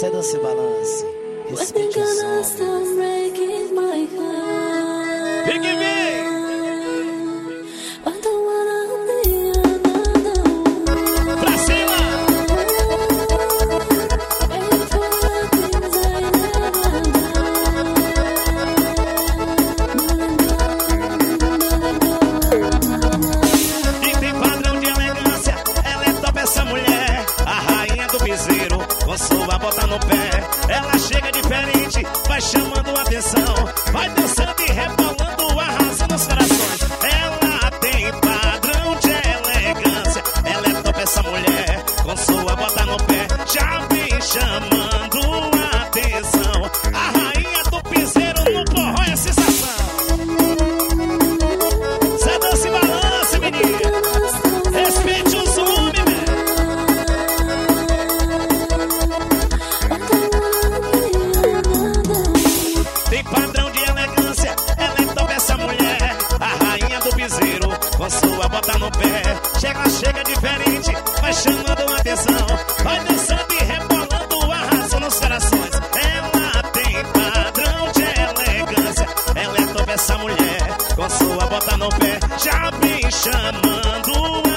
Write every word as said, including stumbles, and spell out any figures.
Cê dança e balance. Respeite os homens. Vem que vem! Pra cima! E tem padrão de elegância. Ela é top, essa mulher. A rainha do piseiro, com sua bota no pé. Ela chega diferente, vai chamando a atenção. Vai dançando e rebolando, arrasando os corações. Ela tem padrão de elegância. Ela é top, essa mulher, com sua bota no pé. Já vem chamando a atenção. A rainha do piseiro no forró é sensação. Cê dança e balance, menina. Respeite os homens, velho. Tem padrão de elegância. Ela é top, essa mulher. A rainha do piseiro, com sua bota no pé. Chega, chega diferente, vai chamando a atenção. Vai dançando e rebolando, arrasando os corações. Ela tem padrão de elegância. Ela é top, essa mulher, com sua bota no pé. Já vem chamando